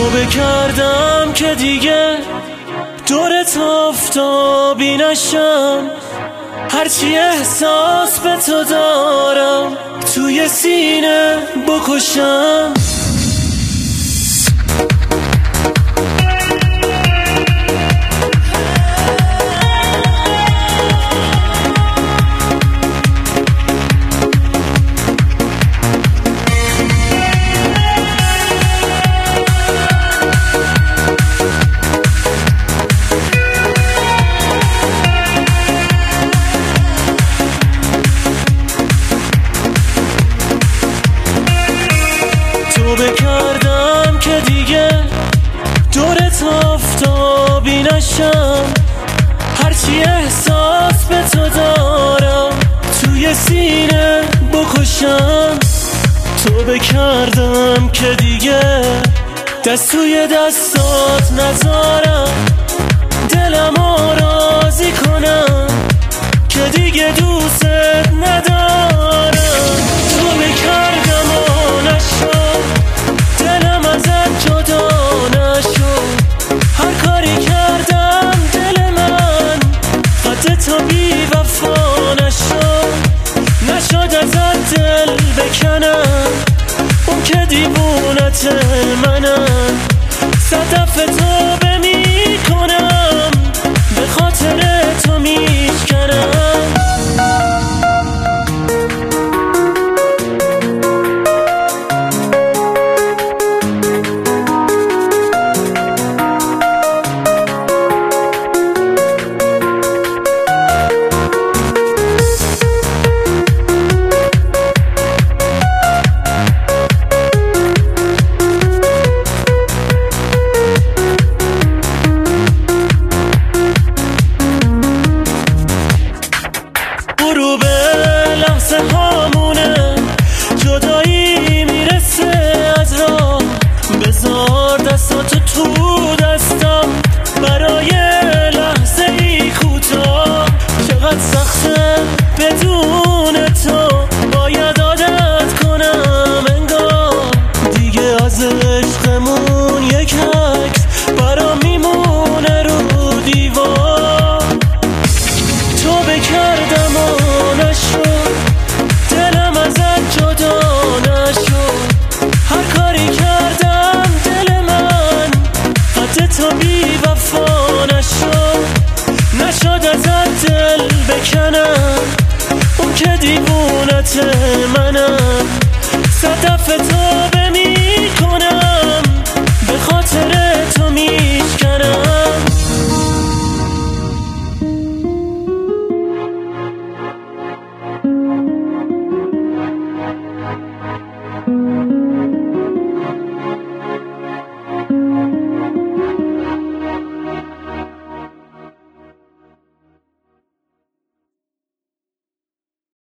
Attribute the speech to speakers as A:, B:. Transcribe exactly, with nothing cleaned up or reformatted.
A: تو بکردم که دیگه دورت آفتابی نشم، هرچی احساس به تو دارم توی سینه بکشم. تو بکردم که دیگه دورت آفتابی نشم، هرچی احساس به تو دارم توی سینه بکشم. تو بکردم که دیگه دست توی دستات نذارم، دلمو راضی کنم که دیگه دوست ندارم. تو بکردم و نشد، دلم ازت جدا نشد، هر کاری کردم دل من خط تو بی وفا نشد. نشد ازت دل بکنم، اون که دیوونت منم، صدف تو